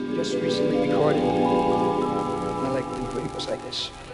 just recently recorded. I like the way it goes like this.